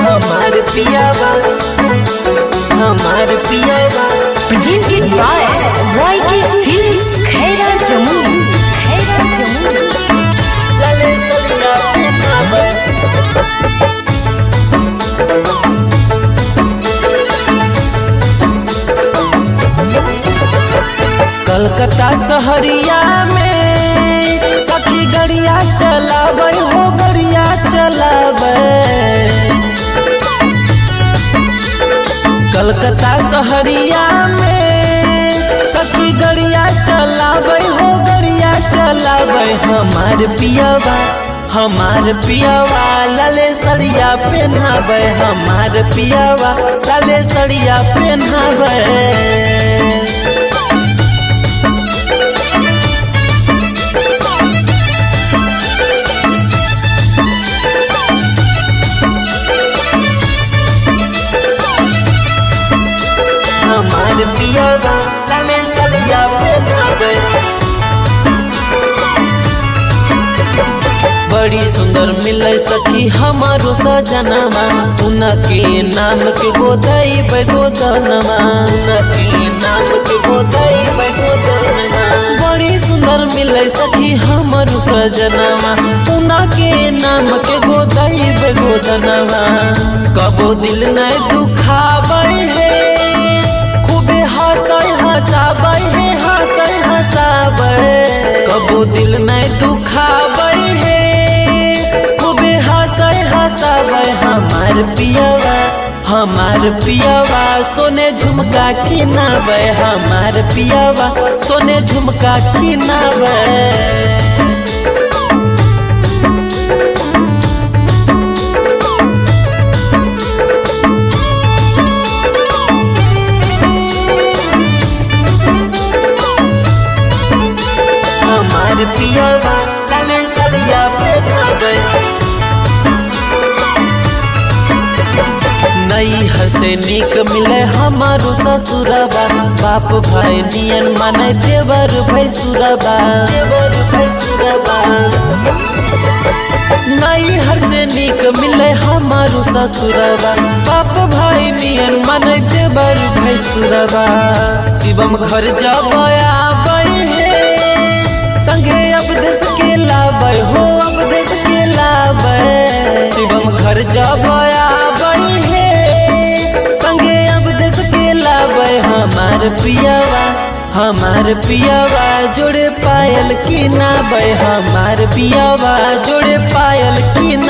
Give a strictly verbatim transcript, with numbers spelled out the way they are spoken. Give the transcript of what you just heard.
हमार पियावा हमार पियावा। Presented by Y K Films, Khaira Jammu, Khaira Jammu। लाले सलिया पियावा कलकत्ता शहरिया में सखी गड़िया चलावे हो गड़िया चलावे। कलकत्ता शहरिया में सखी गड़िया चलावे हो गड़िया चलावे। हमार पियावा हमार पियावा लाले सड़िया पहनावे। हमार पियावा लाले सड़िया पहनावे। हमार पियावा लाले सड़िया पहनावे। बड़ी सुंदर मिले सखी हमारो सजनवा। उनके नाम के गोदाई बेगोदनवा। उनके नाम के गोदाई बेगोदनवा। बड़ी सुंदर मिले सखी हमारो सजनवा। उनके नाम के गोदाई बेगोदनवा। कबो दिल न दुखावे है हंसाई हंसावे है हंसाई हंसावे। कबो दिल नहीं दुखावे है खूबे हंसाई हंसावे। हमार पियावा हमार पियावा सोने झुमका किनावे। हमार पियावा सोने झुमका किनावे। हमार पियावा लाले सड़िया पहनावे। नई हसे निक मिले हमारो ससुरबा। बाप भाई नियन माने देवर भैसुरबा। देवर भैसुरबा नई हसे निक मिले हमारो ससुरबा। बाप भाई नियन माने देवर भैसुरबा। शिवम घर जब आवे है संगे अब देश के लावे हो अब देश के लावे। शिवम घर जब आवे है संगे अब देश के लावे। हमार पियावा हमार पियावा जोड़े पायल की नावे। हमार पियावा जोड़े पायल की